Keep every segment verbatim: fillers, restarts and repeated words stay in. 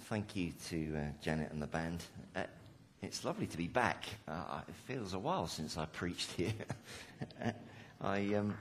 thank you to uh, Janet and the band. Uh, it's lovely to be back. Uh, it feels a while since I preached here. I um,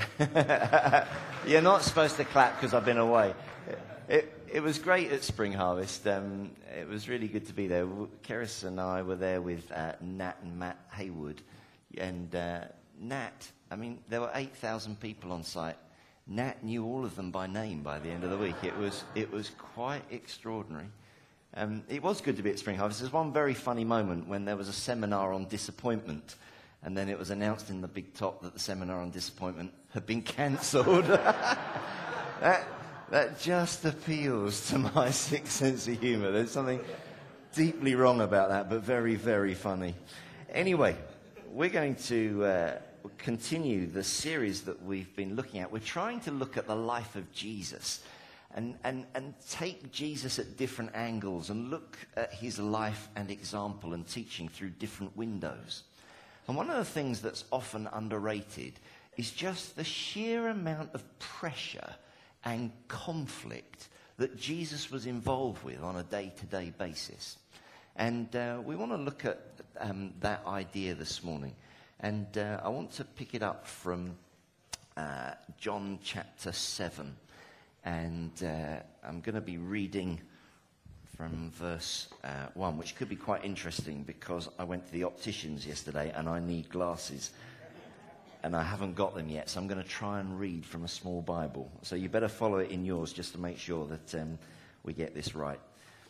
You're not supposed to clap because I've been away. It, it was great at Spring Harvest. Um, it was really good to be there. Keris and I were there with uh, Nat and Matt Haywood. And uh, Nat, I mean, there were eight thousand people on site. Nat knew all of them by name by the end of the week. It was it was quite extraordinary. Um, it was good to be at Spring Harvest. There's one very funny moment when there was a seminar on disappointment, and then it was announced in the big top that the seminar on disappointment had been cancelled. that, that just appeals to my sixth sense of humour. There's something deeply wrong about that, but very, very funny. Anyway, we're going to uh, continue the series that we've been looking at. We're trying to look at the life of Jesus and, and, and take Jesus at different angles and look at his life and example and teaching through different windows. And one of the things that's often underrated is just the sheer amount of pressure and conflict that Jesus was involved with on a day-to-day basis. And uh, we want to look at um, that idea this morning. And uh, I want to pick it up from uh, John chapter seven. And uh, I'm going to be reading from verse uh, one, which could be quite interesting because I went to the opticians yesterday and I need glasses. And I haven't got them yet, so I'm going to try and read from a small Bible. So you better follow it in yours just to make sure that um, we get this right.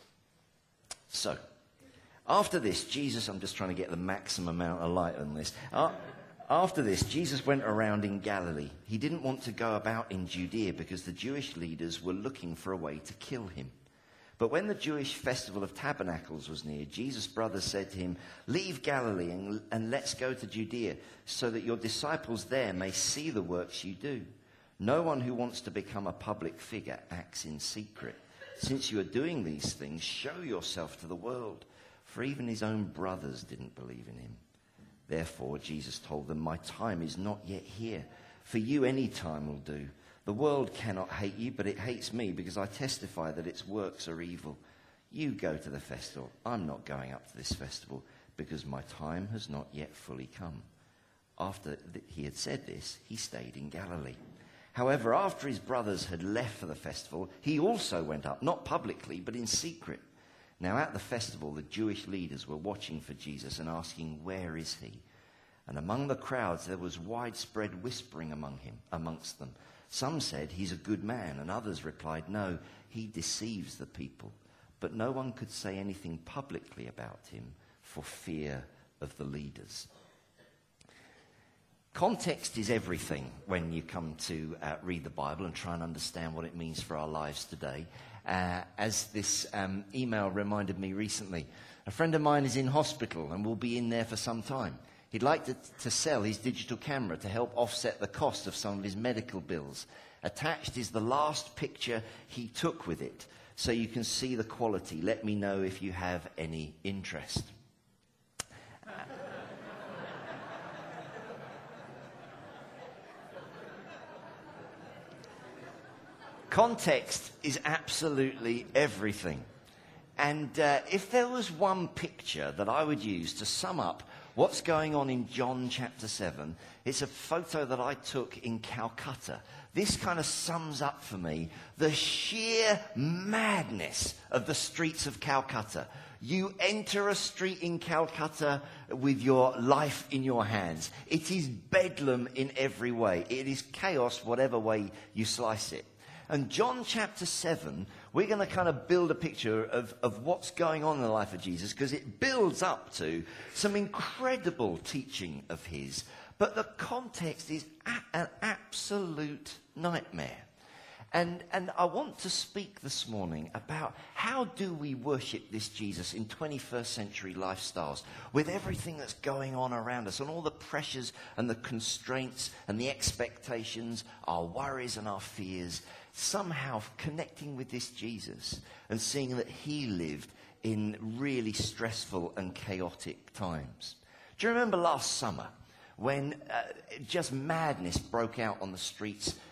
So, after this, Jesus, I'm just trying to get the maximum amount of light on this. Uh, after this, Jesus went around in Galilee. He didn't want to go about in Judea because the Jewish leaders were looking for a way to kill him. But when the Jewish festival of tabernacles was near, Jesus' brothers said to him, "Leave Galilee and, and let's go to Judea, so that your disciples there may see the works you do. No one who wants to become a public figure acts in secret. Since you are doing these things, show yourself to the world." For even his own brothers didn't believe in him. Therefore, Jesus told them, "My time is not yet here. For you, any time will do. The world cannot hate you, but it hates me because I testify that its works are evil. You go to the festival. I'm not going up to this festival because my time has not yet fully come." After he had said this, he stayed in Galilee. However, after his brothers had left for the festival, he also went up, not publicly, but in secret. Now at the festival, the Jewish leaders were watching for Jesus and asking, "Where is he?" And among the crowds, there was widespread whispering among him, amongst them. Some said, "He's a good man," and others replied, "No, he deceives the people." But no one could say anything publicly about him for fear of the leaders. Context is everything when you come to uh, read the Bible and try and understand what it means for our lives today. Uh, as this um, email reminded me recently, a friend of mine is in hospital and will be in there for some time. He'd like to, to sell his digital camera to help offset the cost of some of his medical bills. Attached is the last picture he took with it, so you can see the quality. Let me know if you have any interest. Context is absolutely everything. And uh, if there was one picture that I would use to sum up what's going on in John chapter seven, it's a photo that I took in Calcutta. This kind of sums up for me the sheer madness of the streets of Calcutta. You enter a street in Calcutta with your life in your hands. It is bedlam in every way. It is chaos whatever way you slice it. And John chapter seven, we're going to kind of build a picture of, of what's going on in the life of Jesus, because it builds up to some incredible teaching of his. But the context is a- an absolute nightmare. And, and I want to speak this morning about how do we worship this Jesus in twenty-first century lifestyles with everything that's going on around us and all the pressures and the constraints and the expectations, our worries and our fears, somehow connecting with this Jesus and seeing that he lived in really stressful and chaotic times. Do you remember last summer when uh, just madness broke out on the streets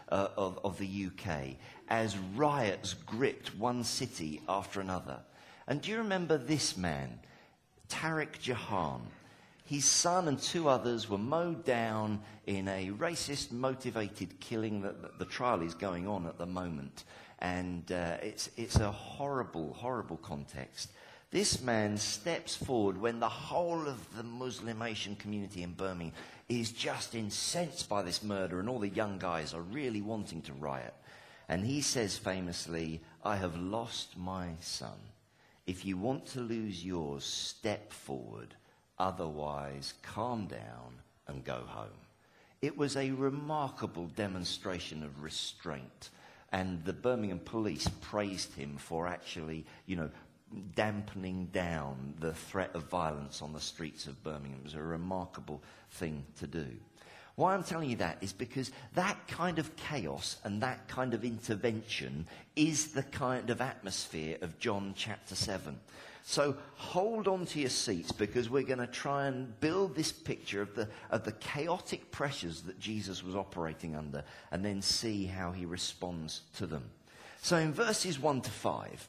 uh, of, of the U K as riots gripped one city after another. And do you remember this man, Tariq Jahan? His son and two others were mowed down in a racist-motivated killing. That the trial is going on at the moment. And uh, it's, it's a horrible, horrible context. This man steps forward when the whole of the Muslim Asian community in Birmingham is just incensed by this murder, and all the young guys are really wanting to riot. And he says famously, "I have lost my son. If you want to lose yours, step forward. Otherwise, calm down and go home." It was a remarkable demonstration of restraint. And the Birmingham police praised him for actually, you know, dampening down the threat of violence on the streets of Birmingham. It was a remarkable thing to do. Why I'm telling you that is because that kind of chaos and that kind of intervention is the kind of atmosphere of John chapter seven. So hold on to your seats, because we're going to try and build this picture of the, of the chaotic pressures that Jesus was operating under, and then see how he responds to them. So in verses one to five,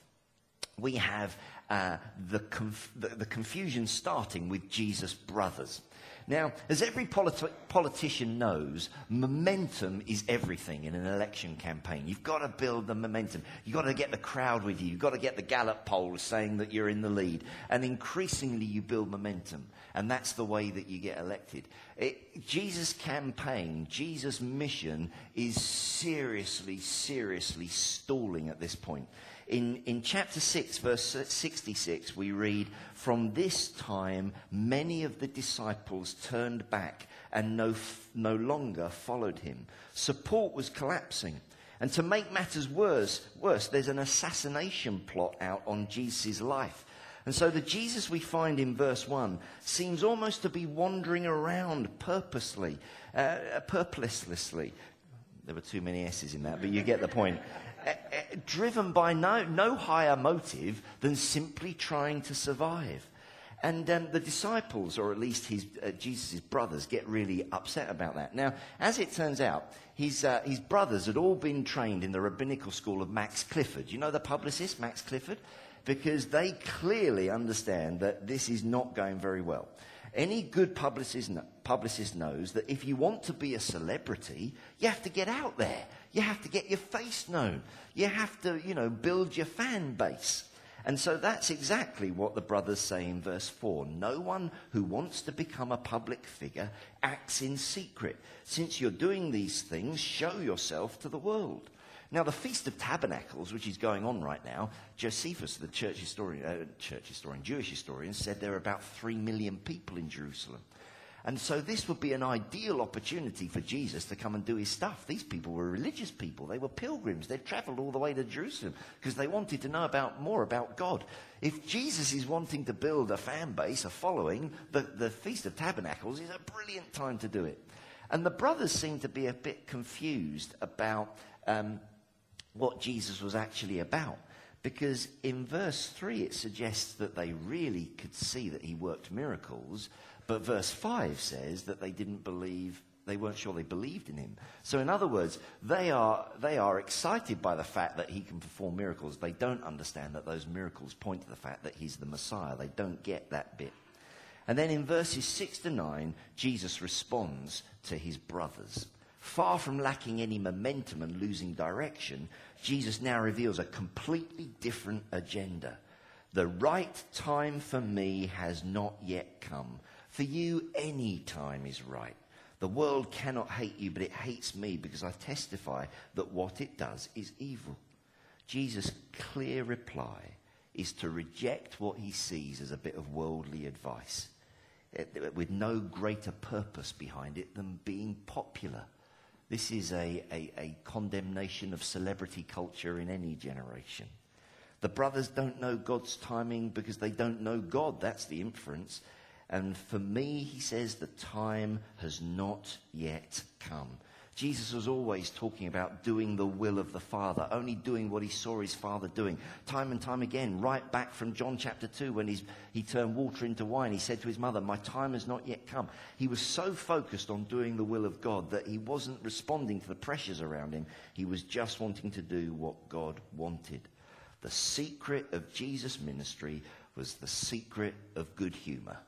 we have uh, the, conf- the, the confusion starting with Jesus' brothers. Now, as every politi- politician knows, momentum is everything in an election campaign. You've got to build the momentum. You've got to get the crowd with you. You've got to get the Gallup polls saying that you're in the lead. And increasingly you build momentum. And that's the way that you get elected. It, Jesus' campaign, Jesus' mission is seriously, seriously stalling at this point. In, in chapter six, verse sixty-six, we read, "From this time, many of the disciples turned back and no, no longer followed him." Support was collapsing. And to make matters worse, worse, there's an assassination plot out on Jesus' life. And so the Jesus we find in verse one seems almost to be wandering around purposely, uh, purposelessly. There were too many S's in that, but you get the point. Uh, uh, driven by no, no higher motive than simply trying to survive. And um, the disciples, or at least his, uh, Jesus' brothers, get really upset about that. Now, as it turns out, his, uh, his brothers had all been trained in the rabbinical school of Max Clifford. You know the publicist, Max Clifford? Because they clearly understand that this is not going very well. Any good publicist, publicist knows that if you want to be a celebrity, you have to get out there. You have to get your face known. You have to, you know, build your fan base. And so that's exactly what the brothers say in verse four. "No one who wants to become a public figure acts in secret. Since you're doing these things, show yourself to the world." Now, the Feast of Tabernacles, which is going on right now, Josephus, the church historian, uh, church historian, Jewish historian, said there are about three million people in Jerusalem. And so this would be an ideal opportunity for Jesus to come and do his stuff. These people were religious people. They were pilgrims. They'd traveled all the way to Jerusalem because they wanted to know about more about God. If Jesus is wanting to build a fan base, a following, the, the Feast of Tabernacles is a brilliant time to do it. And the brothers seem to be a bit confused about um, what Jesus was actually about. Because in verse three, it suggests that they really could see that he worked miracles. But verse five says that they didn't believe, they weren't sure they believed in him. So in other words, they are, they are excited by the fact that he can perform miracles. They don't understand that those miracles point to the fact that he's the Messiah. They don't get that bit. And then in verses six to nine, Jesus responds to his brothers. Far from lacking any momentum and losing direction, Jesus now reveals a completely different agenda. "The right time for me has not yet come. For you, any time is right. The world cannot hate you, but it hates me because I testify that what it does is evil." Jesus' clear reply is to reject what he sees as a bit of worldly advice, with no greater purpose behind it than being popular. This is a, a, a condemnation of celebrity culture in any generation. The brothers don't know God's timing because they don't know God. That's the inference. And for me, he says, the time has not yet come. Jesus was always talking about doing the will of the Father, only doing what he saw his Father doing. Time and time again, right back from John chapter two, when he's, he turned water into wine, he said to his mother, my time has not yet come. He was so focused on doing the will of God that he wasn't responding to the pressures around him. He was just wanting to do what God wanted. The secret of Jesus' ministry was the secret of good humor.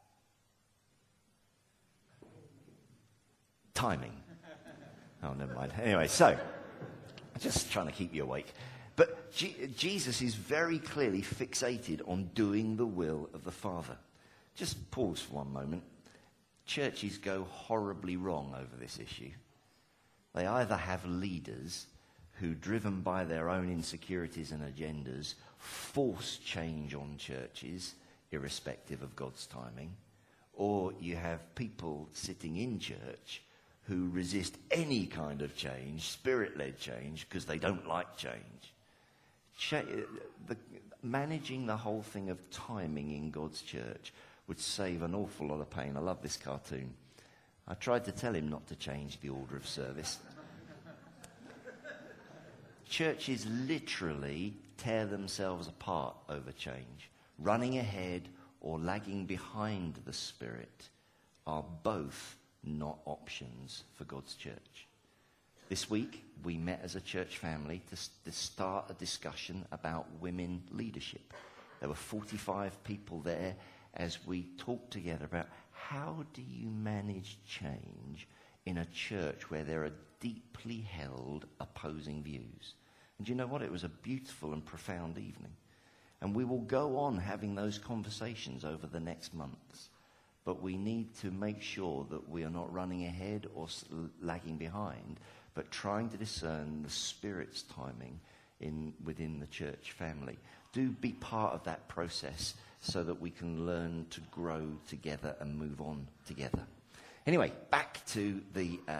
Timing. Oh, never mind. Anyway, so, just trying to keep you awake. But G- Jesus is very clearly fixated on doing the will of the Father. Just pause for one moment. Churches go horribly wrong over this issue. They either have leaders who, driven by their own insecurities and agendas, force change on churches, irrespective of God's timing, or you have people sitting in church who resist any kind of change, spirit-led change, because they don't like change. Ch- the, managing the whole thing of timing in God's church would save an awful lot of pain. I love this cartoon. I tried to tell him not to change the order of service. Churches literally tear themselves apart over change. Running ahead or lagging behind the Spirit are both not options for God's church. This week, we met as a church family to, to start a discussion about women leadership. There were forty-five people there as we talked together about how do you manage change in a church where there are deeply held opposing views. And you know what? It was a beautiful and profound evening. And we will go on having those conversations over the next months. But we need to make sure that we are not running ahead or lagging behind, but trying to discern the Spirit's timing in within the church family. Do be part of that process so that we can learn to grow together and move on together. Anyway, back to the uh,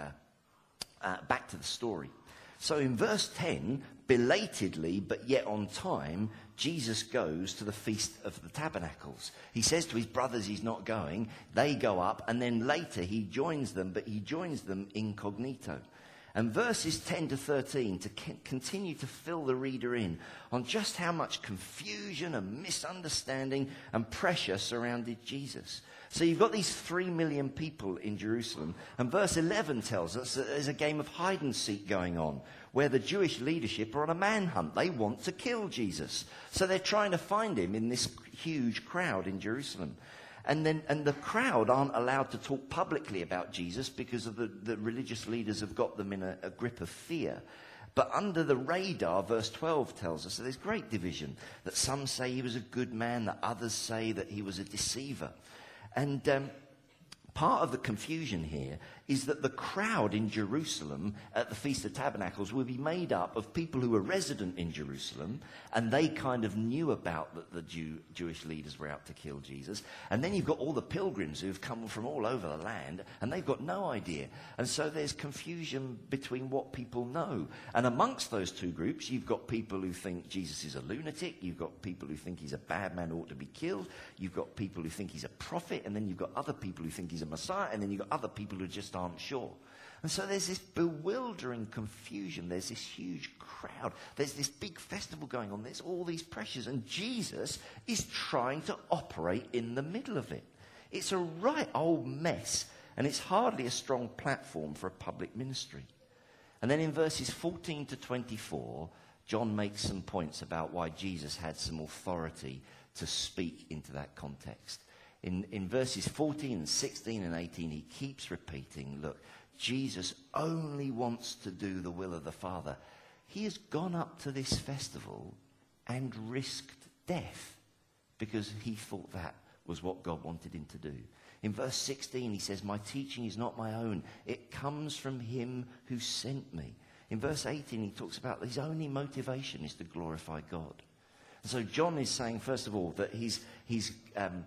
uh, back to the story. So in verse ten, belatedly but yet on time, Jesus goes to the Feast of the Tabernacles. He says to his brothers he's not going. They go up, and then later he joins them, but he joins them incognito. And verses ten to thirteen to c- continue to fill the reader in on just how much confusion and misunderstanding and pressure surrounded Jesus. So you've got these three million people in Jerusalem, and verse eleven tells us that there's a game of hide and seek going on, where the Jewish leadership are on a manhunt. They want to kill Jesus. So they're trying to find him in this huge crowd in Jerusalem. And then, and the crowd aren't allowed to talk publicly about Jesus because of the, the religious leaders have got them in a, a grip of fear. But under the radar, verse twelve tells us that there's great division. That some say he was a good man, that others say that he was a deceiver. And um, part of the confusion here is that the crowd in Jerusalem at the Feast of Tabernacles will be made up of people who were resident in Jerusalem, and they kind of knew about that the Jew, Jewish leaders were out to kill Jesus. And then you've got all the pilgrims who've come from all over the land, and they've got no idea. And so there's confusion between what people know. And amongst those two groups, you've got people who think Jesus is a lunatic, you've got people who think he's a bad man who ought to be killed, you've got people who think he's a prophet, and then you've got other people who think he's a Messiah, and then you've got other people who just aren't sure. And so there's this bewildering confusion. There's this huge crowd. There's this big festival going on. There's all these pressures. And Jesus is trying to operate in the middle of it. It's a right old mess. And it's hardly a strong platform for a public ministry. And then in verses fourteen to twenty-four, John makes some points about why Jesus had some authority to speak into that context. In, in verses fourteen and sixteen and eighteen, he keeps repeating, look, Jesus only wants to do the will of the Father. He has gone up to this festival and risked death because he thought that was what God wanted him to do. In verse sixteen, he says, my teaching is not my own. It comes from him who sent me. In verse eighteen, he talks about his only motivation is to glorify God. And so John is saying, first of all, that his, his um,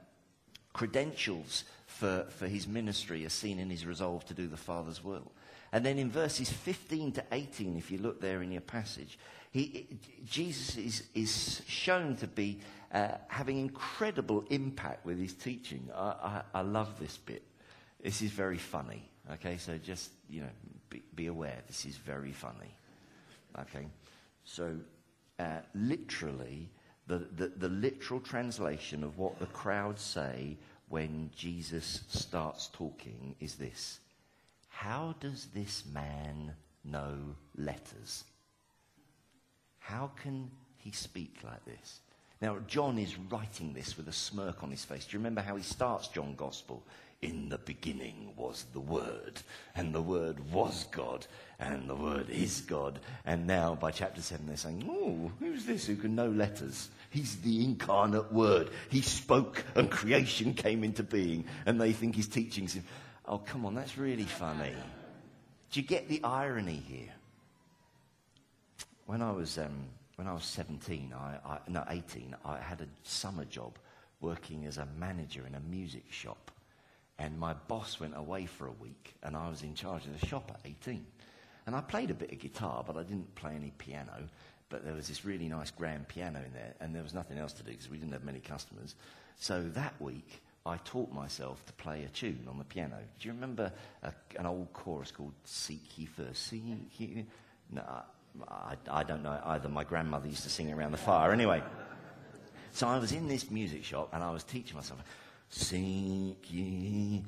credentials for, for his ministry are seen in his resolve to do the Father's will. And then in verses fifteen to eighteen, if you look there in your passage, he, Jesus is, is shown to be uh, having incredible impact with his teaching. I, I, I love this bit. This is very funny. Okay, so just, you know, be, be aware. This is very funny. Okay, so uh, literally, the, the, the literal translation of what the crowd say when Jesus starts talking is this: how does this man know letters? How can he speak like this? Now, John is writing this with a smirk on his face. Do you remember how he starts John's Gospel? In the beginning was the Word, and the Word was God, and the Word is God. And now, by chapter seven, they're saying, oh, who's this who can know letters? He's the incarnate Word. He spoke, and creation came into being. And they think his teachings... Oh, come on, that's really funny. Do you get the irony here? When I was... Um, When I was seventeen, I, I, no, eighteen, I had a summer job working as a manager in a music shop. And my boss went away for a week, and I was in charge of the shop at eighteen. And I played a bit of guitar, but I didn't play any piano. But there was this really nice grand piano in there, and there was nothing else to do because we didn't have many customers. So that week, I taught myself to play a tune on the piano. Do you remember a, an old chorus called Seek Ye First? Seek Ye... No, I, I don't know either. My grandmother used to sing around the fire. Anyway, so I was in this music shop and I was teaching myself, seek ye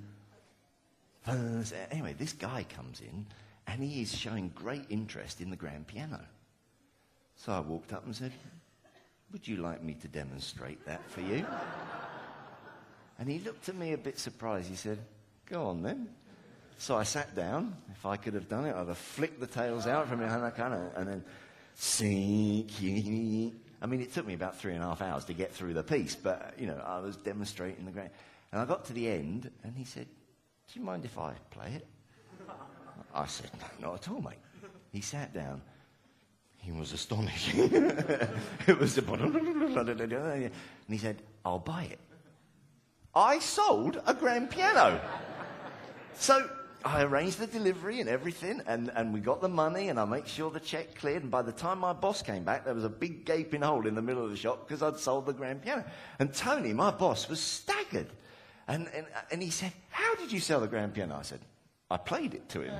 first. Anyway, this guy comes in and he is showing great interest in the grand piano. So I walked up and said, would you like me to demonstrate that for you? And he looked at me a bit surprised. He said, go on then. So I sat down. If I could have done it, I'd have flicked the tails out from behind that kind of, and then seek ye. I mean, it took me about three and a half hours to get through the piece, but, you know, I was demonstrating the great. And I got to the end, and he said, do you mind if I play it? I said, no, not at all, mate. He sat down. He was astonished. It was a... And he said, I'll buy it. I sold a grand piano. So... I arranged the delivery and everything, and, and we got the money, and I made sure the check cleared. And by the time my boss came back, there was a big gaping hole in the middle of the shop because I'd sold the grand piano. And Tony, my boss, was staggered. And, and, and he said, how did you sell the grand piano? I said, I played it to him.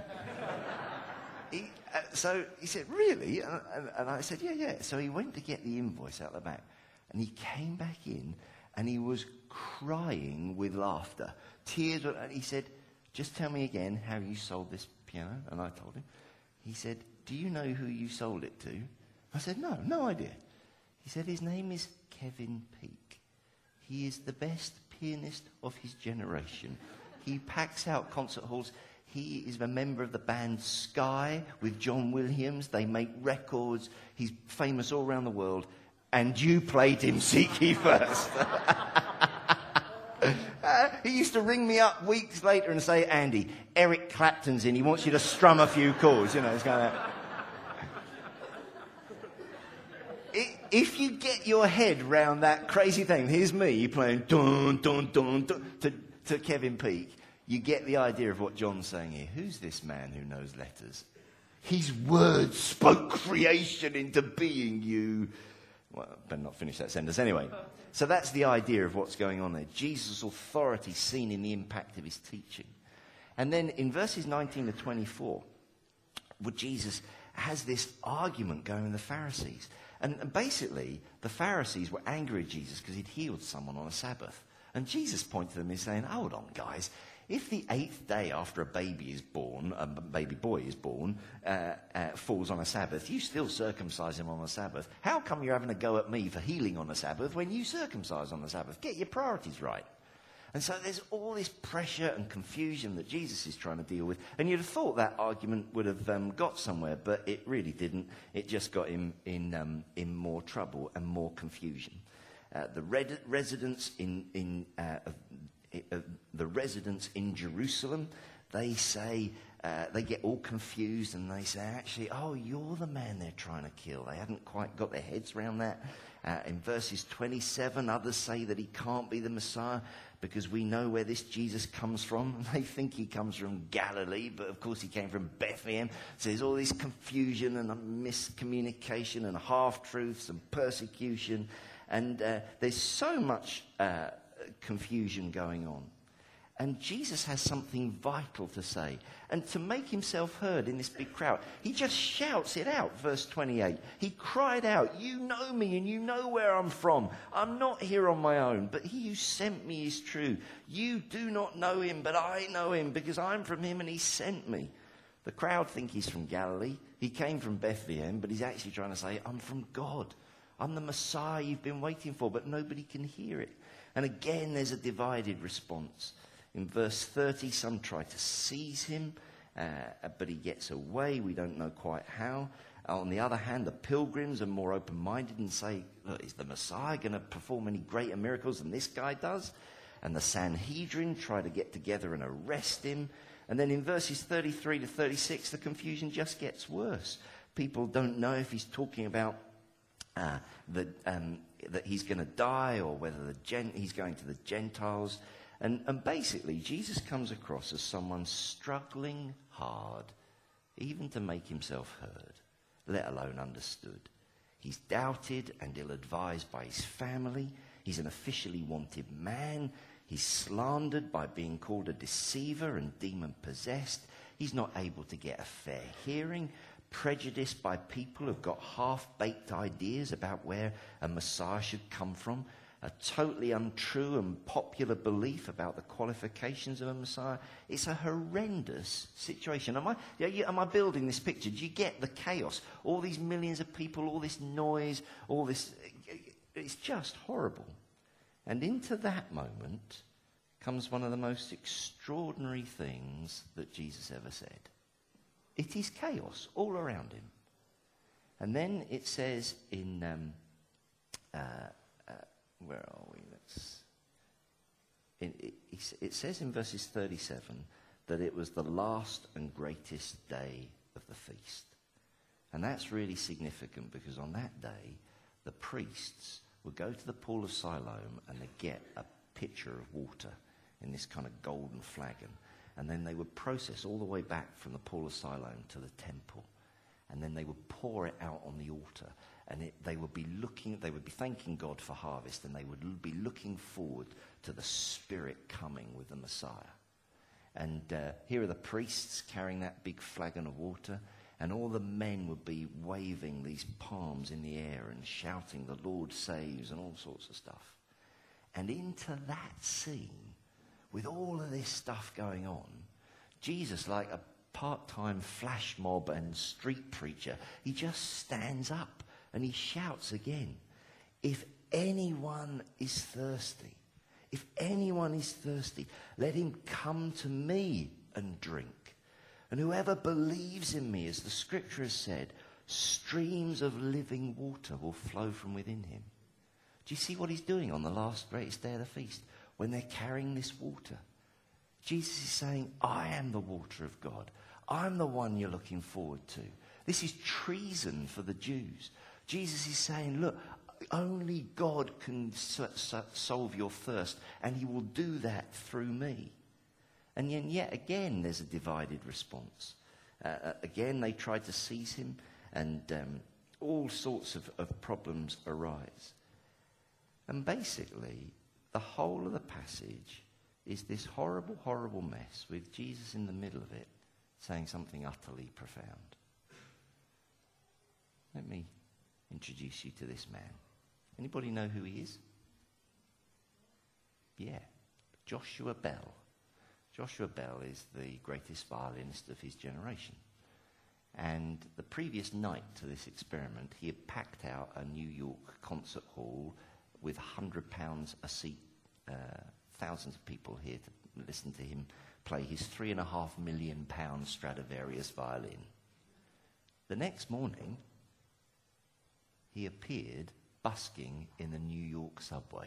he, uh, so he said, really? And, and, and I said, yeah, yeah. So he went to get the invoice out the back, and he came back in, and he was crying with laughter. Tears were, and he said, just tell me again how you sold this piano. And I told him. He said, do you know who you sold it to? I said, no, no idea. He said, his name is Kevin Peake. He is the best pianist of his generation. He packs out concert halls. He is a member of the band Sky with John Williams. They make records. He's famous all around the world. And you played him Seek Ye First. Uh, he used to ring me up weeks later and say, Andy, Eric Clapton's in. He wants you to strum a few chords. You know, it's kind of... If you get your head round that crazy thing, here's me playing dun, dun, dun, dun, to, to Kevin Peake, you get the idea of what John's saying here. Who's this man who knows letters? His words spoke creation into being, you... Well, I better not finish that sentence anyway. So that's the idea of what's going on there. Jesus' authority seen in the impact of his teaching. And then in verses nineteen to twenty-four, well, Jesus has this argument going with the Pharisees. And, and basically, the Pharisees were angry at Jesus because he'd healed someone on a Sabbath. And Jesus pointed to them and saying, hold on, guys. If the eighth day after a baby is born, a baby boy is born, uh, uh, falls on a Sabbath, you still circumcise him on a Sabbath. How come you're having a go at me for healing on a Sabbath when you circumcise on the Sabbath? Get your priorities right. And so there's all this pressure and confusion that Jesus is trying to deal with. And you'd have thought that argument would have um, got somewhere, but it really didn't. It just got him in, um, in more trouble and more confusion. Uh, the red- residents in... in uh, Uh, the residents in Jerusalem, they say, uh, they get all confused and they say, actually, oh, you're the man they're trying to kill. They hadn't quite got their heads around that. Uh, in verses twenty-seven, others say that he can't be the Messiah because we know where this Jesus comes from. And they think he comes from Galilee, but of course he came from Bethlehem. So there's all this confusion and miscommunication and half-truths and persecution. And uh, there's so much... Uh, confusion going on. And Jesus has something vital to say. And to make himself heard in this big crowd, he just shouts it out, verse twenty-eight. He cried out, "You know me and you know where I'm from. I'm not here on my own, but he who sent me is true. You do not know him, but I know him because I'm from him and he sent me." The crowd think he's from Galilee. He came from Bethlehem, but he's actually trying to say, "I'm from God. I'm the Messiah you've been waiting for," but nobody can hear it. And again, there's a divided response. In verse thirty, some try to seize him, uh, but he gets away. We don't know quite how. On the other hand, the pilgrims are more open-minded and say, "Look, is the Messiah going to perform any greater miracles than this guy does?" And the Sanhedrin try to get together and arrest him. And then in verses thirty-three to thirty-six, the confusion just gets worse. People don't know if he's talking about uh, the, um, that he's going to die or whether the gen- he's going to the Gentiles. And, and basically, Jesus comes across as someone struggling hard, even to make himself heard, let alone understood. He's doubted and ill-advised by his family. He's an officially wanted man. He's slandered by being called a deceiver and demon-possessed. He's not able to get a fair hearing, prejudiced by people who've got half-baked ideas about where a Messiah should come from. A totally untrue and popular belief about the qualifications of a Messiah. It's a horrendous situation. Am I, am I building this picture? Do you get the chaos? All these millions of people, all this noise, all this... It's just horrible. And into that moment comes one of the most extraordinary things that Jesus ever said. It is chaos all around him. And then it says in... Um, uh, Where are we? Let's. It, it, it says in verses thirty-seven that it was the last and greatest day of the feast. And that's really significant because on that day, the priests would go to the pool of Siloam and they'd get a pitcher of water in this kind of golden flagon. And then they would process all the way back from the pool of Siloam to the temple. And then they would pour it out on the altar. And it, they would be looking, they would be thanking God for harvest, and they would l- be looking forward to the Spirit coming with the Messiah. And uh, here are the priests carrying that big flagon of water, and all the men would be waving these palms in the air and shouting, "The Lord saves," and all sorts of stuff. And into that scene, with all of this stuff going on, Jesus, like a part-time flash mob and street preacher, he just stands up. And he shouts again, "If anyone is thirsty, if anyone is thirsty, let him come to me and drink. And whoever believes in me, as the scripture has said, streams of living water will flow from within him." Do you see what he's doing on the last greatest day of the feast? When they're carrying this water, Jesus is saying, "I am the water of God. I'm the one you're looking forward to." This is treason for the Jews. Jesus is saying, look, only God can so- so- solve your thirst, and he will do that through me. And yet, yet again, there's a divided response. Uh, again, they tried to seize him, and um, all sorts of, of problems arise. And basically, the whole of the passage is this horrible, horrible mess with Jesus in the middle of it, saying something utterly profound. Let me introduce you to this man. Anybody know who he is? Yeah, Joshua Bell. Joshua Bell is the greatest violinist of his generation. And the previous night to this experiment, he had packed out a New York concert hall with one hundred pounds a seat, uh, thousands of people here to listen to him play his three and a half million pound Stradivarius violin. The next morning, he appeared busking in the New York subway.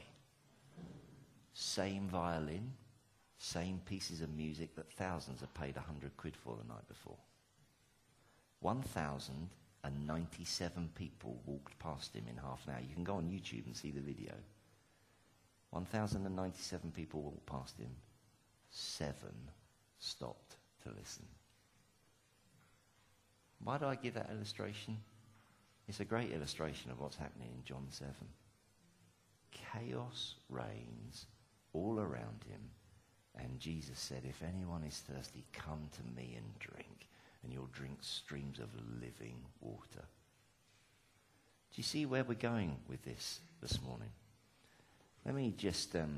Same violin, same pieces of music that thousands had paid one hundred quid for the night before. one thousand ninety-seven people walked past him in half an hour. You can go on YouTube and see the video. one thousand ninety-seven people walked past him. Seven stopped to listen. Why do I give that illustration? It's a great illustration of what's happening in John seven. Chaos reigns all around him, And Jesus said, if anyone is thirsty, come to me and drink, and you'll drink streams of living water. Do you see where we're going with this this morning? Let me just um,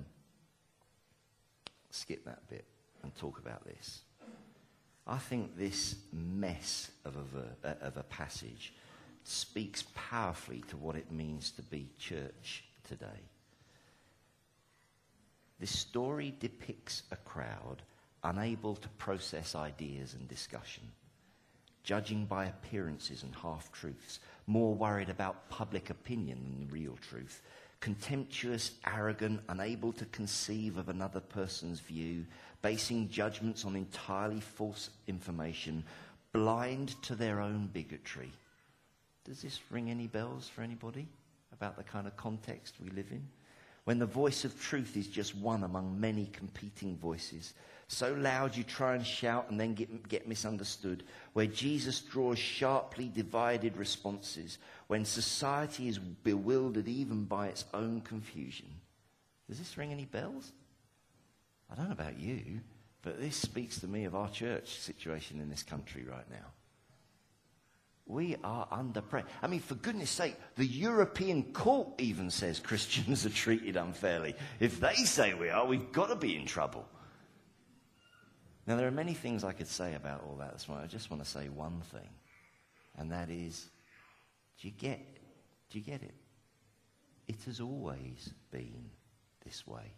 skip that bit and talk about this. I think this mess of a, ver- of a passage speaks powerfully to what it means to be church today. This story depicts a crowd unable to process ideas and discussion, judging by appearances and half-truths, more worried about public opinion than the real truth, contemptuous, arrogant, unable to conceive of another person's view, basing judgments on entirely false information, blind to their own bigotry. Does this ring any bells for anybody about the kind of context we live in? When the voice of truth is just one among many competing voices, so loud you try and shout and then get, get misunderstood, where Jesus draws sharply divided responses, when society is bewildered even by its own confusion. Does this ring any bells? I don't know about you, but this speaks to me of our church situation in this country right now. We are under pressure. I mean, for goodness sake, the European Court even says Christians are treated unfairly. If they say we are, we've got to be in trouble. Now, there are many things I could say about all that this morning. I just want to say one thing, and that is, do you get, do you get it? It has always been this way.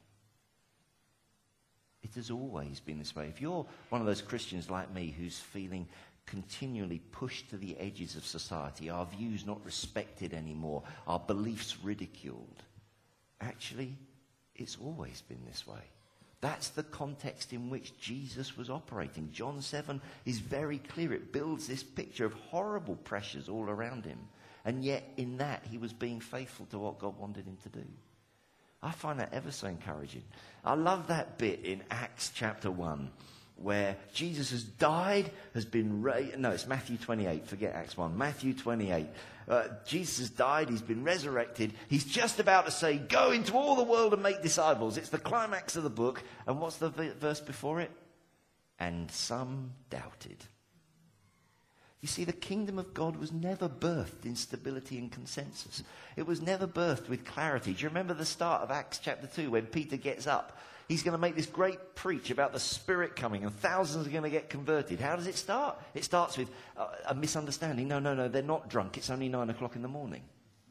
It has always been this way. If you're one of those Christians like me who's feeling continually pushed to the edges of society, our views not respected anymore, our beliefs ridiculed, actually, it's always been this way. That's the context in which Jesus was operating. John seven is very clear. It builds this picture of horrible pressures all around him. And yet, in that, he was being faithful to what God wanted him to do. I find that ever so encouraging. I love that bit in Acts chapter one, where Jesus has died, has been raised. No, it's Matthew twenty-eight. Forget Acts one. Matthew twenty-eight. Uh, Jesus has died. He's been resurrected. He's just about to say, go into all the world and make disciples. It's the climax of the book. And what's the v- verse before it? And some doubted. You see, the kingdom of God was never birthed in stability and consensus. It was never birthed with clarity. Do you remember the start of Acts chapter two when Peter gets up? He's going to make this great preach about the Spirit coming and thousands are going to get converted. How does it start? It starts with uh, a misunderstanding. No, no, no, they're not drunk. It's only nine o'clock in the morning.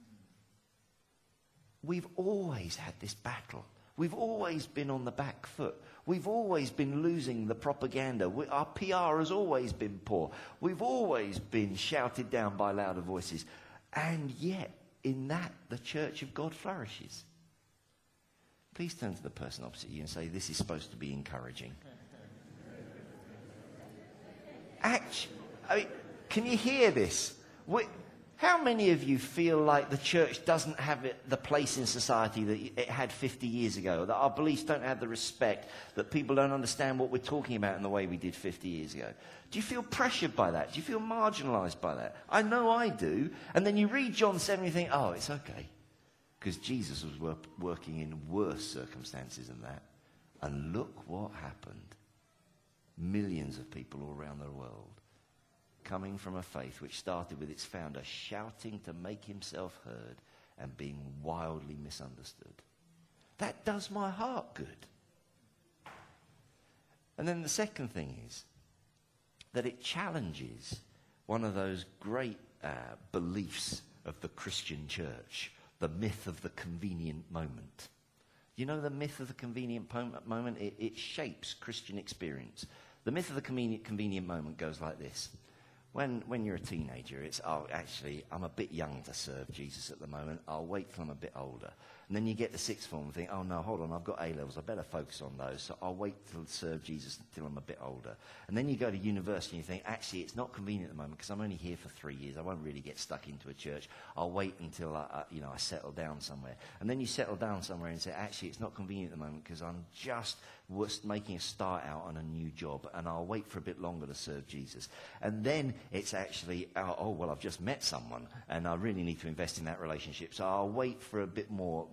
We've always had this battle. We've always been on the back foot. We've always been losing the propaganda. We, our P R has always been poor. We've always been shouted down by louder voices. And yet, in that, the church of God flourishes. Please turn to the person opposite you and say, this is supposed to be encouraging. Actually, I mean, can you hear this? We, how many of you feel like the church doesn't have it, the place in society that it had fifty years ago, that our beliefs don't have the respect, that people don't understand what we're talking about in the way we did fifty years ago? Do you feel pressured by that? Do you feel marginalised by that? I know I do. And then you read John seven and you think, oh, it's okay. Because Jesus was work, working in worse circumstances than that. And look what happened. Millions of people all around the world coming from a faith which started with its founder shouting to make himself heard and being wildly misunderstood. That does my heart good. And then the second thing is that it challenges one of those great uh, beliefs of the Christian church, the myth of the convenient moment. You know the myth of the convenient moment? It, it shapes Christian experience. The myth of the convenient, convenient moment goes like this. When, when you're a teenager, it's, oh, actually, I'm a bit young to serve Jesus at the moment. I'll wait till I'm a bit older. And then you get to sixth form and think, oh, no, hold on, I've got A-levels. I better focus on those. So I'll wait till serve Jesus until I'm a bit older. And then you go to university and you think, actually, it's not convenient at the moment because I'm only here for three years. I won't really get stuck into a church. I'll wait until I, I, you know, I settle down somewhere. And then you settle down somewhere and say, actually, it's not convenient at the moment because I'm just was making a start out on a new job, and I'll wait for a bit longer to serve Jesus. And then it's actually, oh, oh, well, I've just met someone, and I really need to invest in that relationship, so I'll wait for a bit more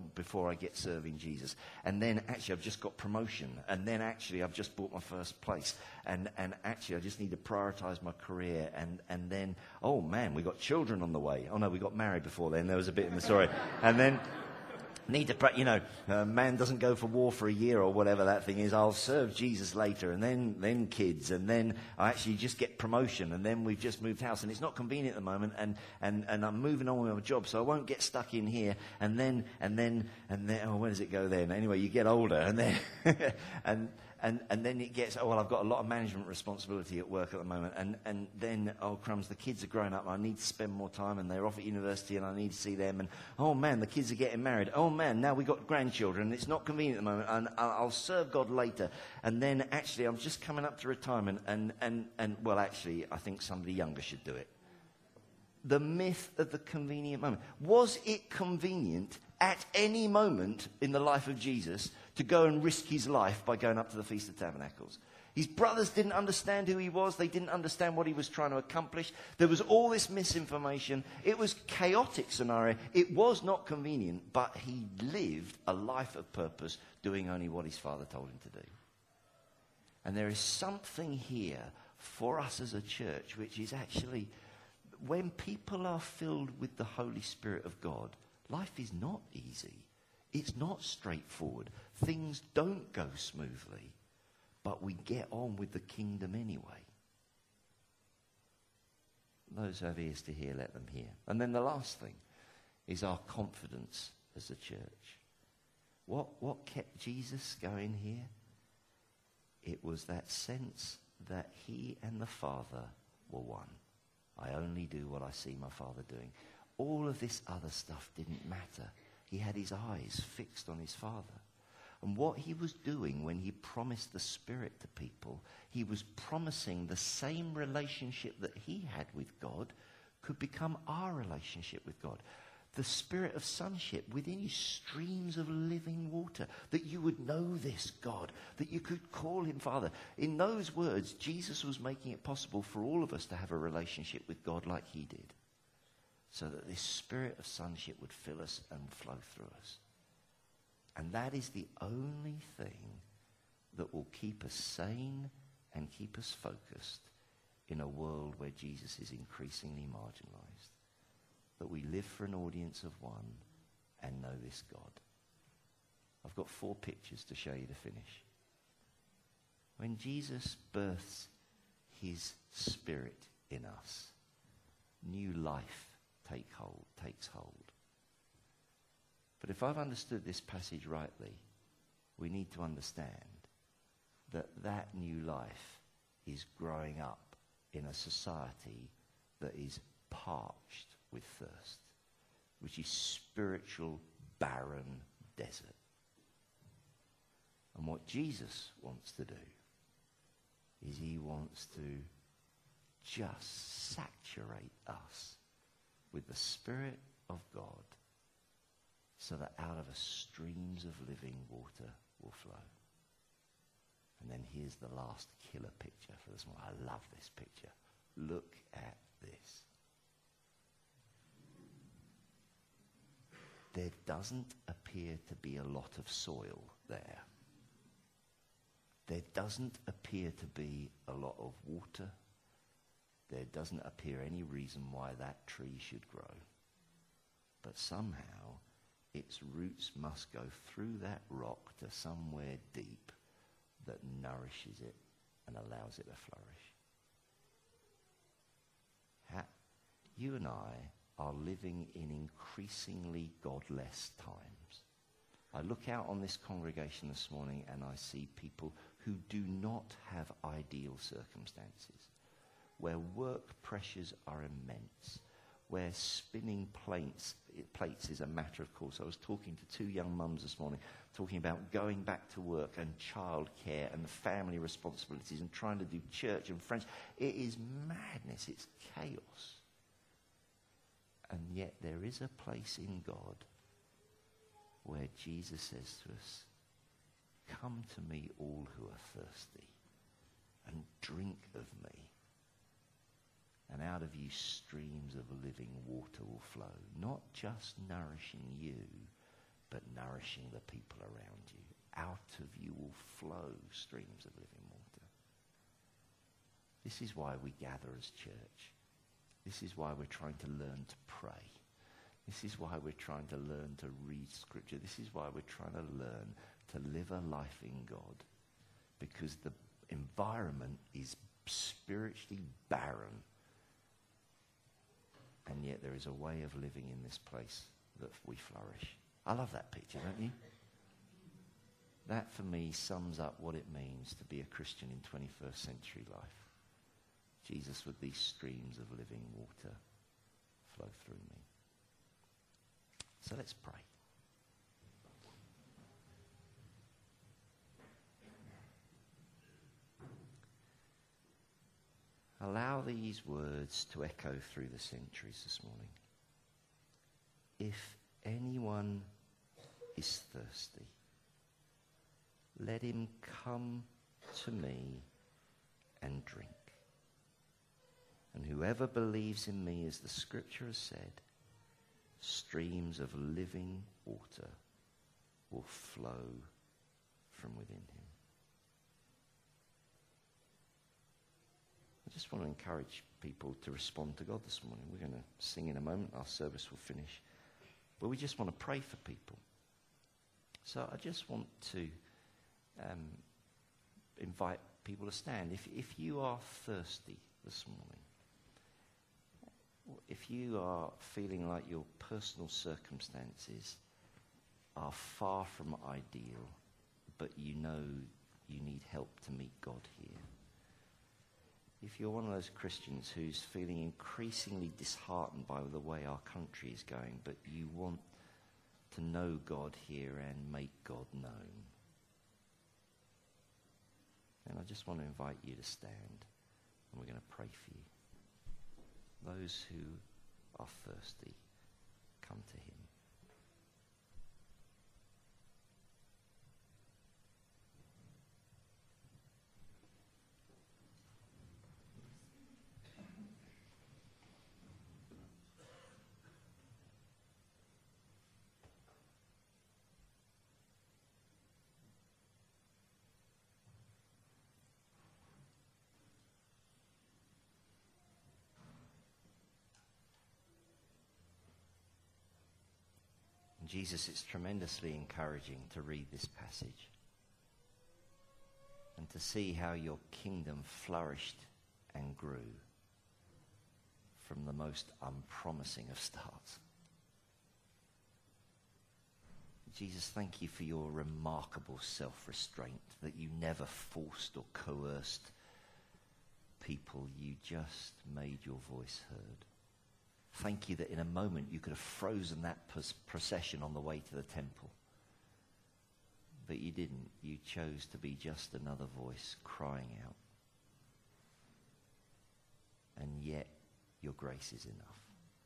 before I get serving Jesus. And then actually I've just got promotion. And then actually I've just bought my first place. And and actually I just need to prioritize my career. And, and then, oh man, we got children on the way. Oh no, we got married before then. There was a bit in the story. And then... Need to, you know, uh, man doesn't go for war for a year or whatever that thing is. I'll serve Jesus later, and then then kids, and then I actually just get promotion, and then we've just moved house, and it's not convenient at the moment, and, and, and I'm moving on with my job, so I won't get stuck in here, and then and then and then oh, where does it go then? Anyway, you get older, and then and. And and then it gets, oh, well, I've got a lot of management responsibility at work at the moment. And, and then, oh, crumbs, the kids are growing up. I need to spend more time, and they're off at university, and I need to see them. And, oh, man, the kids are getting married. Oh, man, now we've got grandchildren. It's not convenient at the moment, and I'll, I'll serve God later. And then, actually, I'm just coming up to retirement. And, and, and, well, actually, I think somebody younger should do it. The myth of the convenient moment. Was it convenient at any moment in the life of Jesus to go and risk his life by going up to the Feast of Tabernacles? His brothers didn't understand who he was. They didn't understand what he was trying to accomplish. There was all this misinformation. It was a chaotic scenario. It was not convenient, but he lived a life of purpose, doing only what his Father told him to do. And there is something here for us as a church, which is actually, when people are filled with the Holy Spirit of God, life is not easy. It's not straightforward. Things don't go smoothly, but we get on with the kingdom anyway. Those who have ears to hear, let them hear. And then the last thing is our confidence as a church. What, what kept Jesus going here? It was that sense that he and the Father were one. I only do what I see my Father doing. All of this other stuff didn't matter. He had his eyes fixed on his Father. And what he was doing when he promised the Spirit to people, he was promising the same relationship that he had with God could become our relationship with God. The Spirit of sonship within you, streams of living water, that you would know this God, that you could call him Father. In those words, Jesus was making it possible for all of us to have a relationship with God like he did, so that this Spirit of sonship would fill us and flow through us. And that is the only thing that will keep us sane and keep us focused in a world where Jesus is increasingly marginalized. That we live for an audience of one and know this God. I've got four pictures to show you to finish. When Jesus births his Spirit in us, new life take hold, takes hold. But if I've understood this passage rightly, we need to understand that that new life is growing up in a society that is parched with thirst, which is spiritual, barren desert. And what Jesus wants to do is he wants to just saturate us with the Spirit of God, so that out of us streams of living water will flow. And then here's the last killer picture for this one. I love this picture. Look at this. There doesn't appear to be a lot of soil there. There doesn't appear to be a lot of water. There doesn't appear any reason why that tree should grow. But somehow its roots must go through that rock to somewhere deep that nourishes it and allows it to flourish. Ha- you and I are living in increasingly godless times. I look out on this congregation this morning and I see people who do not have ideal circumstances, where work pressures are immense, where spinning plates, plates is a matter of course. I was talking to two young mums this morning, talking about going back to work and childcare and the family responsibilities and trying to do church and friends. It is madness. It's chaos. And yet there is a place in God where Jesus says to us, come to me all who are thirsty and drink of me. And out of you streams of living water will flow, not just nourishing you, but nourishing the people around you. Out of you will flow streams of living water. This is why we gather as church. This is why we're trying to learn to pray. This is why we're trying to learn to read Scripture. This is why we're trying to learn to live a life in God. Because the environment is spiritually barren. And yet there is a way of living in this place that we flourish. I love that picture, don't you? That for me sums up what it means to be a Christian in twenty-first century life. Jesus with these streams of living water flow through me. So let's pray. Allow these words to echo through the centuries this morning. If anyone is thirsty, let him come to me and drink. And whoever believes in me, as the Scripture has said, streams of living water will flow from within him. I just want to encourage people to respond to God this morning. We're going to sing in a moment. Our service will finish. But we just want to pray for people. So I just want to um, invite people to stand. If, if you are thirsty this morning, if you are feeling like your personal circumstances are far from ideal, but you know you need help to meet God here, if you're one of those Christians who's feeling increasingly disheartened by the way our country is going, but you want to know God here and make God known, then I just want to invite you to stand, and we're going to pray for you. Those who are thirsty, come to him. Jesus, it's tremendously encouraging to read this passage and to see how your kingdom flourished and grew from the most unpromising of starts. Jesus, thank you for your remarkable self-restraint, that you never forced or coerced people. You just made your voice heard. Thank you that in a moment you could have frozen that procession on the way to the temple. But you didn't. You chose to be just another voice crying out. And yet your grace is enough.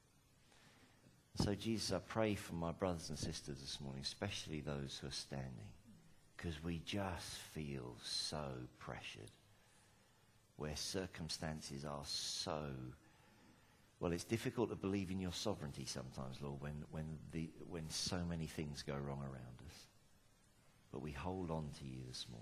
So Jesus, I pray for my brothers and sisters this morning, especially those who are standing, because we just feel so pressured, where circumstances are so... Well, it's difficult to believe in your sovereignty sometimes, Lord, when, when, the, when so many things go wrong around us. But we hold on to you this morning.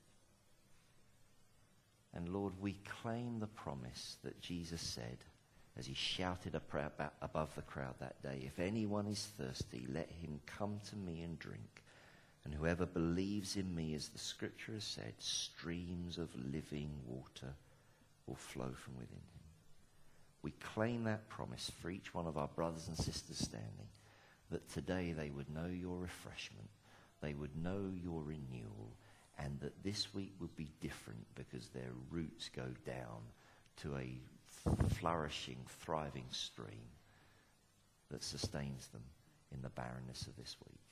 And Lord, we claim the promise that Jesus said as he shouted above the crowd that day, if anyone is thirsty, let him come to me and drink. And whoever believes in me, as the Scripture has said, streams of living water will flow from within him. We claim that promise for each one of our brothers and sisters standing, that today they would know your refreshment, they would know your renewal, and that this week would be different because their roots go down to a flourishing, thriving stream that sustains them in the barrenness of this week.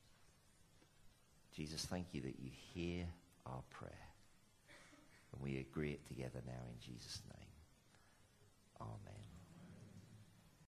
Jesus, thank you that you hear our prayer, and we agree it together now in Jesus' name.